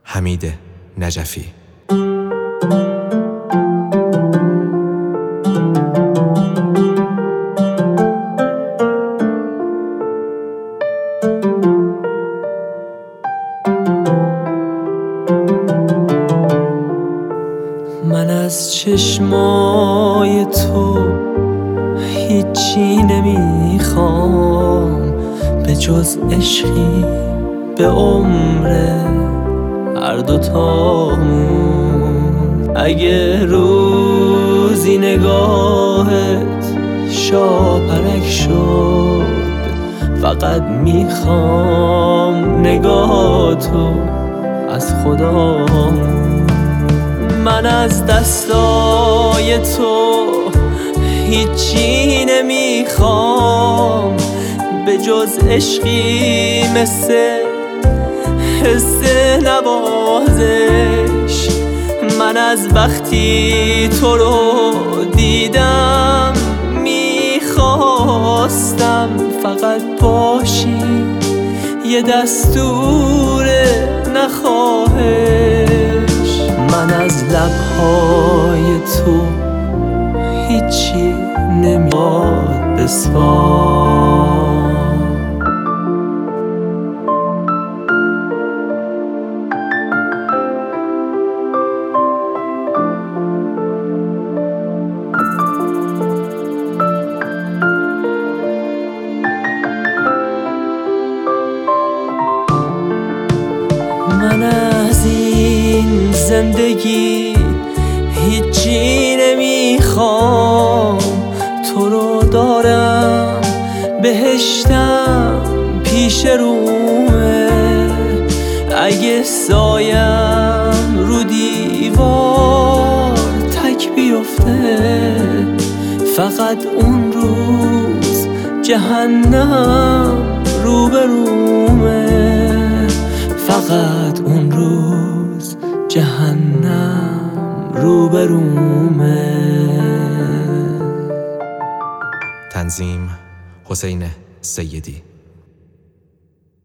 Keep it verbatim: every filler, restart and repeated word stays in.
حمید نجفی. من از چشمای تو هیچی نمیخوام به جز عشقی به عمر هر دوتامون. اگه روزی نگاهت شاپرک شد، فقط میخوام نگاهتو از خدامون. من از دستای تو هیچی نمیخوام به جز عشقی مثل حس نوازش. من از وقتی تو رو دیدم میخواستم فقط باشی یه دستور نخواهش. من از لبهای تو هیچی نمیاد بسوار. من از این زندگی هیچی نمیخوام، تو رو دارم بهشتم پیش رومه. اگه سایم رو دیوار تک بیفته، فقط اون روز جهنم روبرومه. فقط اون روز جهنم روبرومه. تنظیم حسین سیدی.